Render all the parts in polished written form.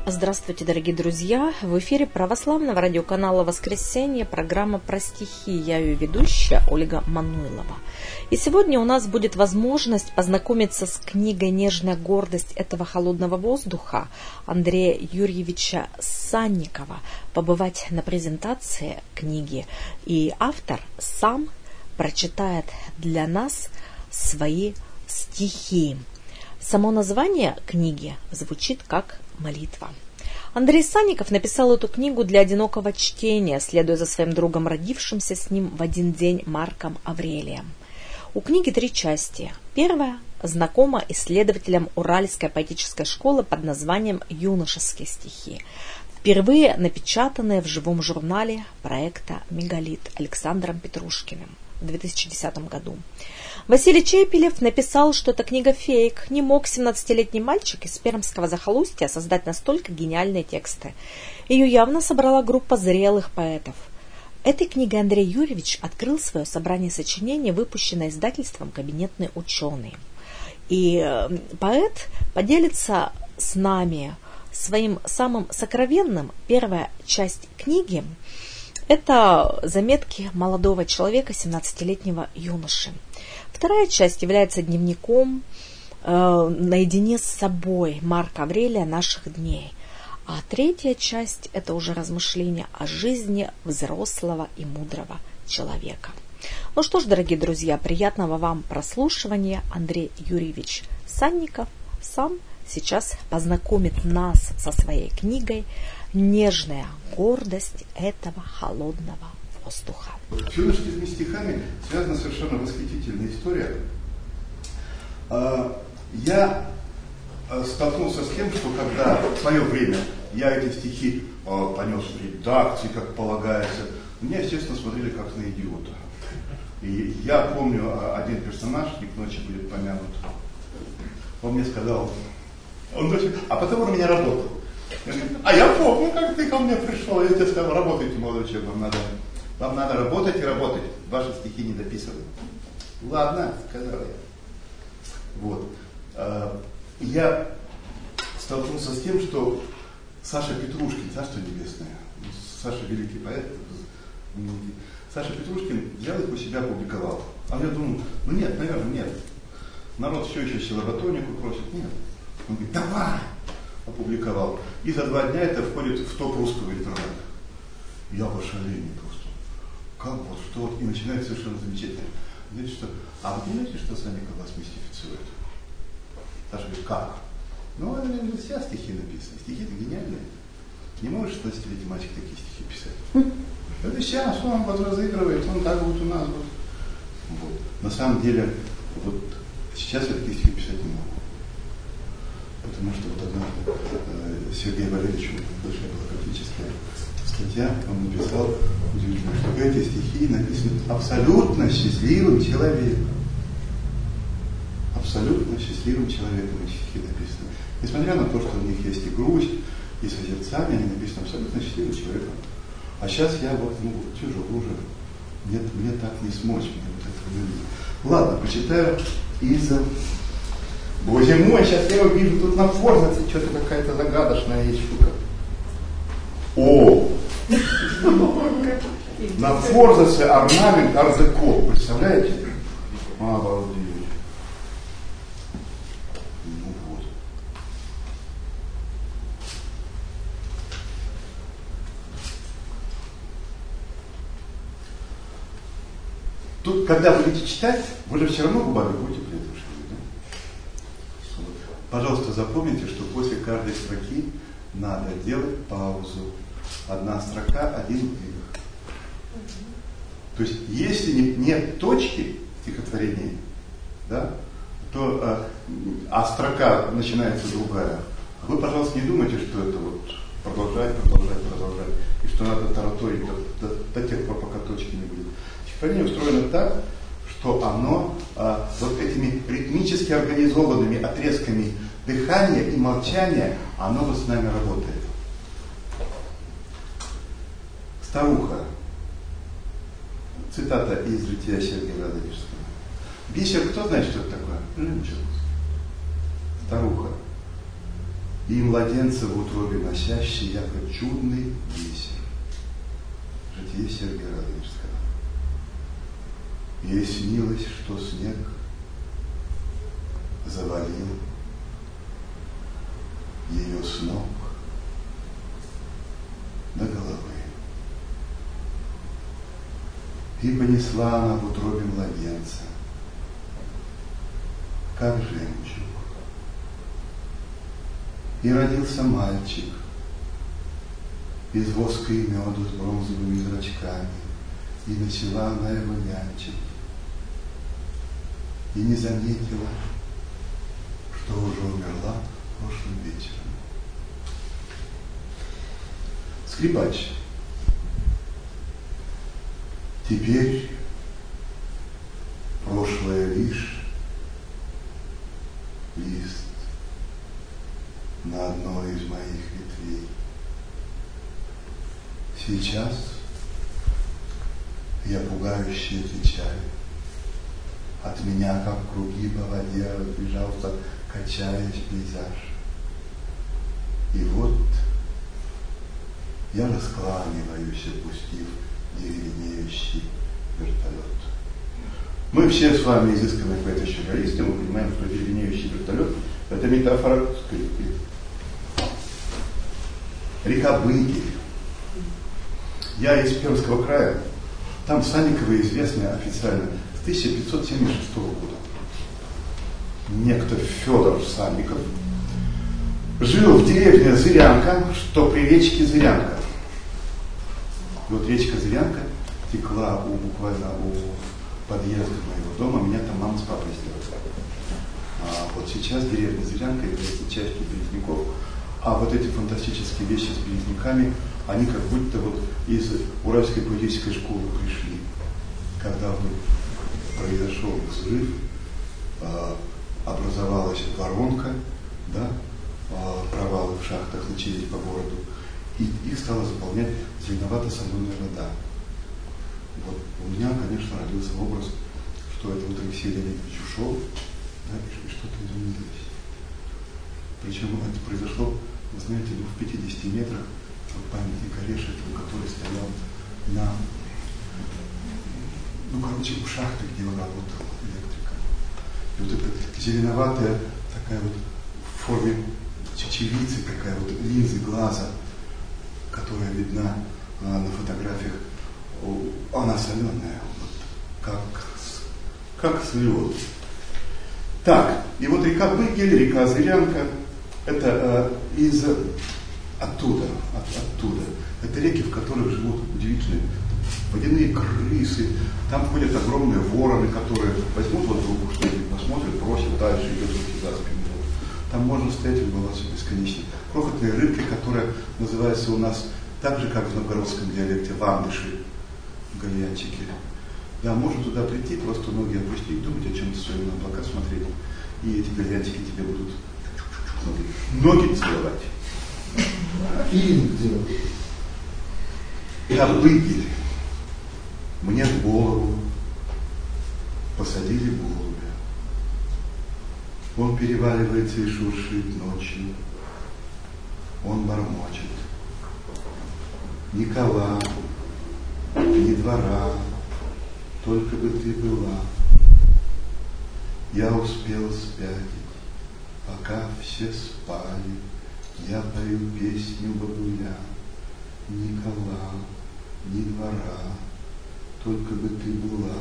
Здравствуйте, дорогие друзья! В эфире православного радиоканала «Воскресенье» программа «Про стихи». Я ее ведущая Ольга Мануйлова. И сегодня у нас будет возможность познакомиться с книгой «Нежная гордость этого холодного воздуха» Андрея Юрьевича Санникова, побывать на презентации книги. И автор сам прочитает для нас свои стихи. Само название книги звучит как молитва. Андрей Санников написал эту книгу для одинокого чтения, следуя за своим другом, родившимся с ним в один день Марком Аврелием. У книги 3 части. Первая знакома исследователям Уральской поэтической школы под названием «Юношеские стихи», впервые напечатанные в живом журнале проекта «Мегалит» Александром Петрушкиным в 2010 году. Василий Чепелев написал, что эта книга фейк. Не мог 17-летний мальчик из пермского захолустья создать настолько гениальные тексты. Ее явно собрала группа зрелых поэтов. Этой книгой Андрей Юрьевич открыл свое собрание сочинений, выпущенное издательством «Кабинетный ученый». И поэт поделится с нами своим самым сокровенным. Первая часть книги – это заметки молодого человека, 17-летнего юноши. Вторая часть является дневником наедине с собой Марка Аврелия наших дней. А третья часть – это уже размышления о жизни взрослого и мудрого человека. Ну что ж, дорогие друзья, приятного вам прослушивания. Андрей Юрьевич Санников сам сейчас познакомит нас со своей книгой «Нежная гордость этого холодного воздуха». С юношескими стихами связана совершенно восхитительная история. Я столкнулся с тем, что когда в свое время я эти стихи понес в редакции, как полагается, меня, естественно, смотрели как на идиота. И я помню, один персонаж, не к ночи будет помянут, он мне сказал, а потом он у меня работал. А я помню, как ты ко мне пришел, я тебе сказал, работайте, молодой человек, вам надо работать и работать. Ваши стихи не дописаны. Ладно, сказал я. Вот. Я столкнулся с тем, что Саша Петрушкин, Царство Небесное, Саша великий поэт, Саша Петрушкин взял их у себя, опубликовал. А я думал, нет, наверное, нет. Народ все еще силоботонику просит, нет. Он говорит, давай! Опубликовал. И за 2 дня это входит в топ русского интернета. Я в ошалении просто. Как вот, что вот, и начинает совершенно замечательно. Знаете, что, а вы понимаете, что Санников вас мистифицирует? Саша говорит, как? Ну, все стихи написаны. Стихи-то гениальные. Не можешь 16-летний мальчик такие стихи писать. Это сейчас он вот разыгрывает, он так вот у нас вот. На самом деле, вот сейчас я такие стихи писать не могу. Потому что вот однажды Сергей Валерьевич, большая была критическая статья, он написал, удивительно, что эти стихи написаны абсолютно счастливым человеком. Абсолютно счастливым человеком эти стихи написаны. Несмотря на то, что у них есть и грусть, и созерцание, они написаны абсолютно счастливым человеком. А сейчас я вот, чужой уже, мне так не смочь, мне вот этого не видно. Ладно, почитаю из... Боже мой, сейчас я его вижу тут на форзаце, что-то какая-то загадочная есть штука. О! На форзаце орнамент ар-деко, представляете? Обалдеть. Ну вот. Тут, когда будете читать, вы же все равно губами будете при этом шевелить, да? Пожалуйста, запомните, что после каждой строки надо делать паузу. 1 строка, 1 выдох. То есть, если нет точки в стихотворении, да, то, а строка начинается другая, вы, пожалуйста, не думайте, что это вот продолжать, и что надо тараторить до тех пор, пока точки не будет. Стихотворение устроено так, что оно вот этими ритмически организованными отрезками дыхания и молчания, оно вот с нами работает. Старуха. Цитата из жития Сергия Радонежского. Бисер, кто знает, что это такое? Жемчуг. Старуха. и младенца в утробе носящий, яко чудный бисер. Житие Сергия Радонежского. Ей снилось, что снег завалил ее с ног до головы. И понесла она в утробе младенца, как жемчуг. И родился мальчик из воска и меду с бронзовыми зрачками, и начала она его нянчить, и не заметила, что уже умерла прошлым вечером. Скрипач. Теперь прошлое лишь лист на одной из моих ветвей. Сейчас я пугающе отвечаю. От меня, как круги по воде, разбежался, качаясь, пейзаж. И вот я раскланиваюсь, опустив деревенеющий вертолет. Мы все с вами изысканные поэты-сюрреалисты, мы понимаем, что деревенеющий вертолет – это метафора скрипки. Река Быгель. Я из Пермского края. Там Санниковы известны официально с 1576 года. Некто Федор Санников жил в деревне Зырянка, что при речке Зырянка. И вот речка Зырянка текла буквально у подъезда моего дома, меня там мама с папой сделали. А вот сейчас деревня Зырянка является частью Березников, а вот эти фантастические вещи с березниками, они как будто вот из Уральской поэтической школы пришли. Когда вдруг произошел взрыв, образовалась воронка, да, провалы в шахтах начались по городу, и их стала заполнять зеленовато-соленая вода. Вот у меня, конечно, родился образ, что это вот Алексей Леонидович ушел, да, и что-то изменилось. Причем это произошло, вы знаете, в 50 метрах от памятника Решетову, который стоял на, в шахте, где он работал электриком. И вот эта зеленоватая такая вот в форме чечевицы, такая вот линзы глаза, которая видна на фотографиях, она соленая, вот, как слез. Так, и вот река Быгель, река Зырянка, это оттуда. Это реки, в которых живут удивительные водяные крысы. Там ходят огромные вороны, которые возьмут вот руку, что-нибудь посмотрят, бросят дальше, идет руки за спину. Там можно стоять и любоваться бесконечно. Крохотные рыбки, которые называются у нас так же, как в новгородском диалекте, ландыши, гальянчики. Да, можно туда прийти, просто ноги опустить, думать о чем-то своем, на облака смотреть, и эти гальянчики тебе будут ноги целовать. И Быгель. Мне в голову посадили голубя. Он переваливается и шуршит ночью. Он бормочет. Ни кола, ни двора, только бы ты была. Я успел спятить, пока все спали. Я пою песню бабуля. Ни кола, ни двора, только бы ты была.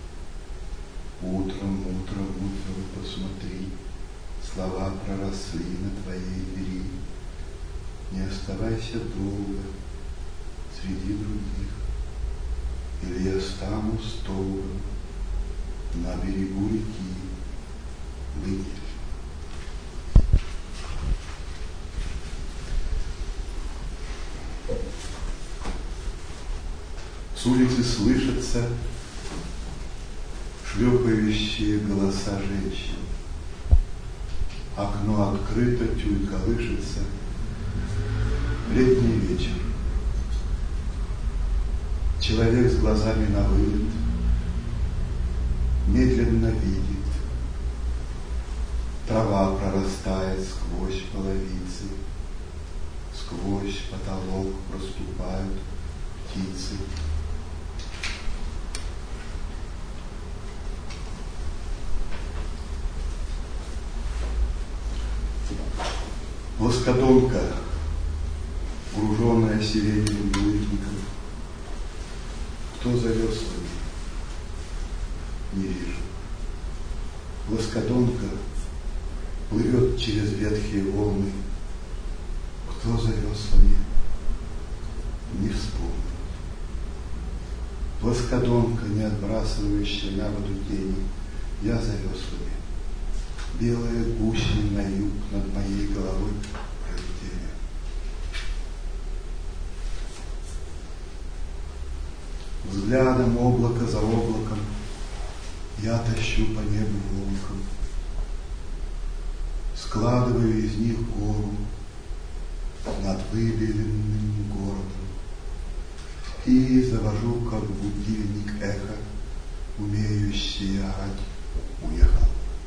Утром, посмотри, слова проросли на твоей двери. Не оставайся долго среди других, или я стану столбом на берегу реки Быгель. С улицы слышатся шлепающие голоса женщин. Окно открыто, тюль колышется. Летний вечер. Человек с глазами на вылет медленно видит Трава прорастает сквозь половицы, сквозь потолок проступают птицы. Плоскодонка, груженная сиренью булыжников. Кто завез свою? Не вижу. Плоскодонка плывет через ветхие волны. Кто завез свою? Не вспомню. Плоскодонка, не отбрасывающая на воду тени. Я завез свою. Белые гуси на юг над моей головой пролетели. Взглядом облако за облаком я тащу по небу волком, складываю из них гору над выбеленным городом и завожу, как будильник, эхо, умеющее орать, уехал.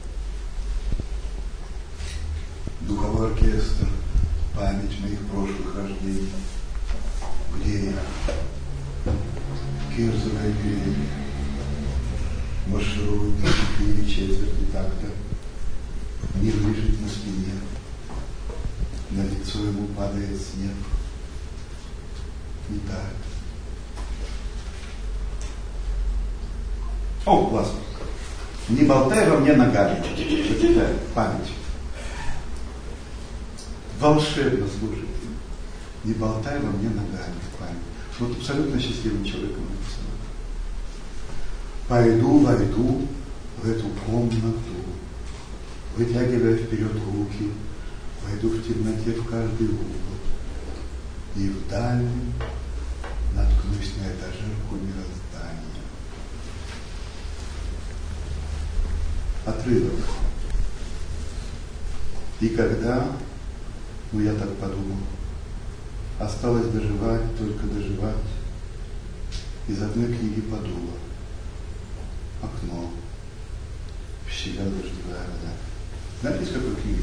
Духовой оркестр, память моих прошлых рождений. Где я? Кирзовая деревья марширует на 4/4 такта. Мир лежит на спине, на лицо ему падает снег. Не тает. О, классно. Не болтай во мне ногами. Зачитай, память. Волшебно слушайте. Не болтай во мне ногами в память. Вот абсолютно счастливым человеком написано. Пойду, войду в эту комнату, вытягивая вперед руки, войду в темноте в каждый угол и в дальнем наткнусь на этажерку мироздания. Отрывок. И когда, я так подумал, осталось доживать, только доживать, из одной книги подуло. Окно, в щеля дождевая вода. Знаете, из какой книги?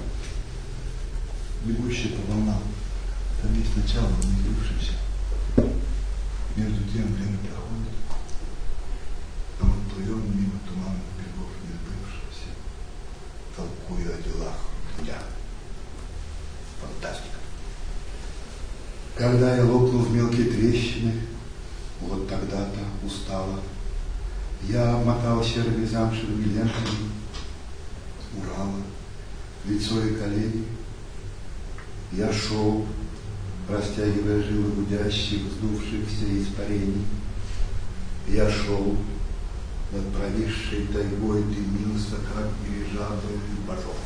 Бегущая по волнам. Там есть начало, умилившееся. Между тем время проходит, а мы плывем мимо туманных берегов несбывшегося, толкуя о делах дня. Фантастика. Когда я лопнул в мелкие трещины, вот тогда-то устало, я обмотал серыми замшевыми лентами Урала, лицо и колени. Я шел, растягивая жилы гудящих, вздувшихся испарений. Я шел, над провисшей тайгой дымился, как дирижабль божок.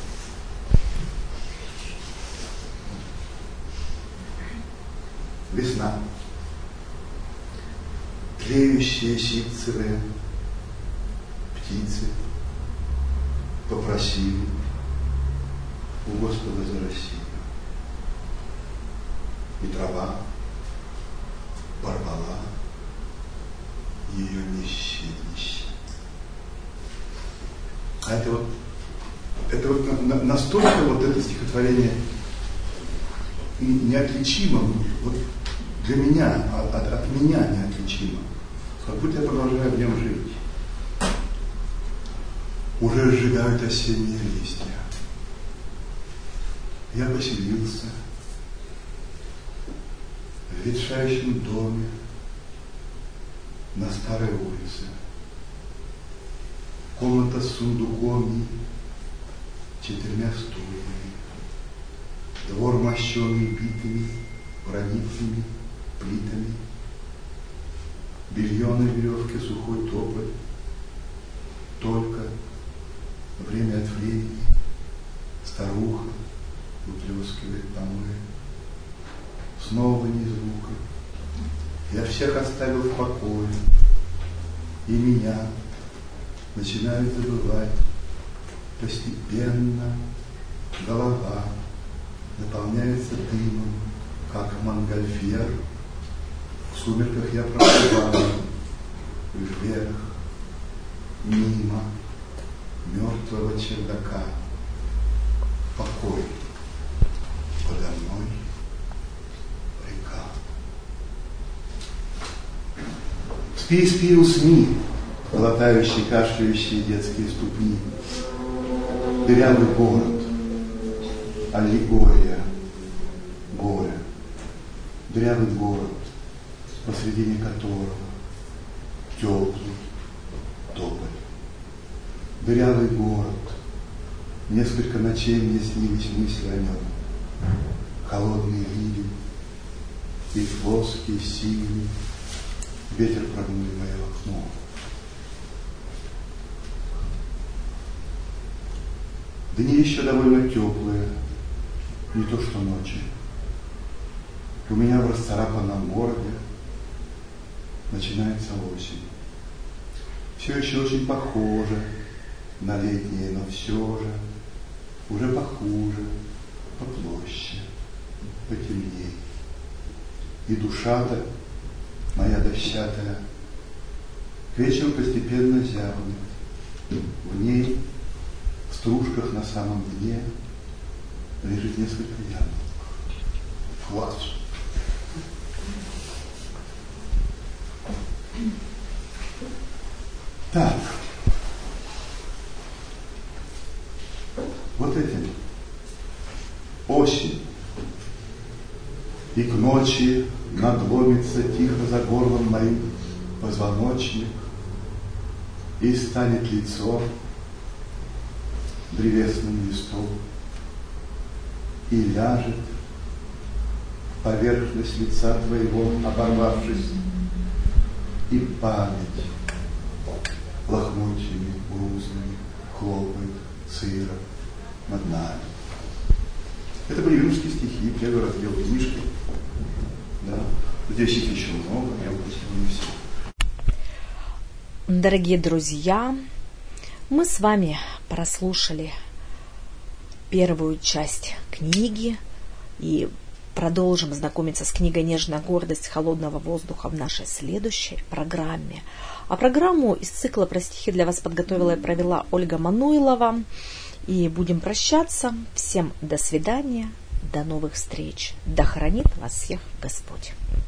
Весна. Тлеющие ситцевые птицы попросили у Господа за Россию. И трава порвала ее нищие. А это вот настолько вот это стихотворение неотличимо, вот для меня, от меня неотличимо. Как будто я продолжаю в нем жить. Уже сжигают осенние листья. Я поселился в ветшающем доме на старой улице. Комната с сундуком и 4 стульями. Двор, мощенный битыми, гранитными плитами. Белье на веревке, сухой тополь. Только время от времени старуха выплескивает помои. Снова ни звука. Я всех оставил в покое. И меня начинают забывать. Постепенно голова наполняется дымом, как монгольфьер. В сумерках я проплываю вверх, мимо мертвого чердака, Спи, спи, усни, глотающие, кашляющие детские ступни. Дырявый город, аллегория горя. Дырявый город, посредине которого теплый тополь. Дырявый город, несколько ночей мне снились мысли о нем. Холодный ливень, и плоский, синий, ветер прогнул мое окно. Дни еще довольно теплые, не то что ночи. У меня в расцарапанном городе начинается осень. Все еще очень похоже на летнее, но все же уже похуже, поплоще, потемней. И душа-то, моя дощатая, к вечеру постепенно зябнет. В ней, в стружках на самом дне, лежит несколько яблок. Класс! Так. Вот этим. Осень. И к ночи надломится тихо за горлом моим позвоночник, и станет лицо древесным листом, и ляжет поверхность лица твоего, оборвавшись, и память лохмотьями грузными хлопает сыро над нами. Это были русские стихи, первый раздел книжки. Да. Здесь их еще много, я выпустил не все. Дорогие друзья, мы с вами прослушали первую часть книги и продолжим знакомиться с книгой «Нежная гордость холодного воздуха» в нашей следующей программе. А программу из цикла «Про стихи» для вас подготовила и провела Ольга Мануйлова. И будем прощаться. Всем до свидания, до новых встреч. Да хранит вас всех Господь.